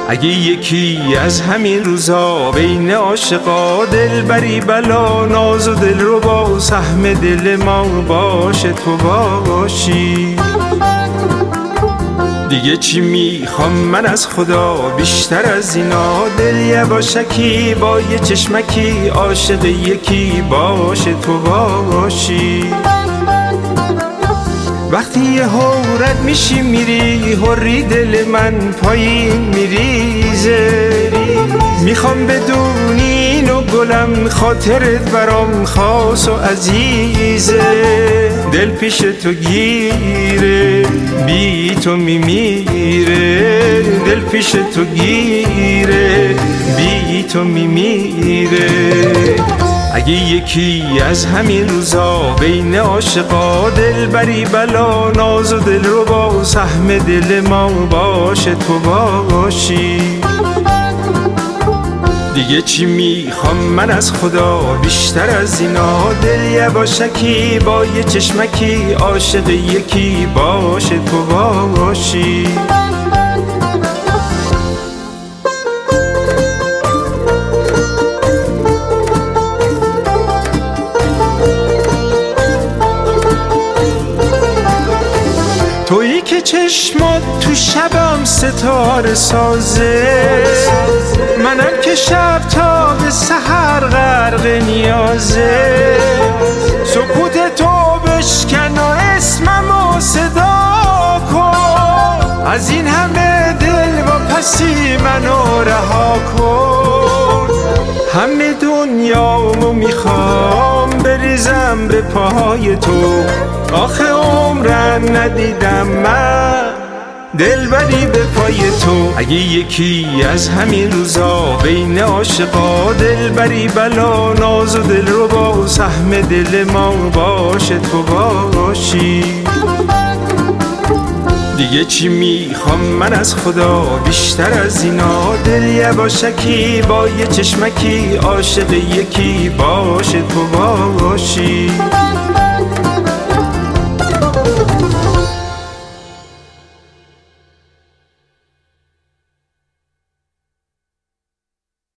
اگه یکی از همین روزا بین عاشقا دلبری بلا ناز و دل رو با سهم دل ما باشه تو باشی. دیگه چی میخوام من از خدا بیشتر از اینا؟ دل یواشکی با یه چشمکی عاشق یکی باشه تو باشی. وقتی یه رد میشی میری حری دل من پایین میریزه. میخوام بدونی اینو گلم خاطرت برام خاص و عزیزه. دل پیش تو گیره بی تو میمیره. دل پیش تو گیره بی تو میمیره. اگه یکی از همین روزا بین عاشقا دلبری بلا ناز و دل رو با سهم دل ما باشه تو باشی. دیگه چی میخوام من از خدا بیشتر از اینا؟ دل یواشکی با یه چشمکی عاشق یکی باشه تو باشی. تویی که چشمات تو شبم ستاره سازه. منم که شب تا به سحر غرق نیازه. سکوت تو بشکن و اسممو صدا کن. از این همه دل و پسی منو رها کن. همه دنیامو میخوام بریزم به پاهای تو. آخه عمرم ندیدم من دلبری به پای تو. اگه یکی از همین روزا بین عاشقا دلبری بلا ناز و دل رو با سهم دل ما باشه تو باشی. دیگه چی میخوام من از خدا بیشتر از اینا؟ دل یواشکی با یه چشمکی عاشق یکی باشه تو باشی.